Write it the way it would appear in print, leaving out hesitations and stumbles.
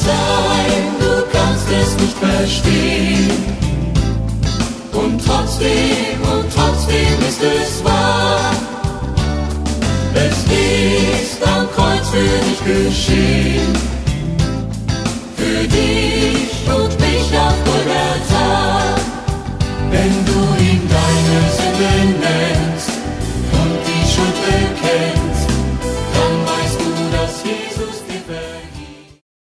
sein, du kannst es nicht verstehen. Und trotzdem ist es wahr. Es ist am Kreuz für dich geschehen. Für dich.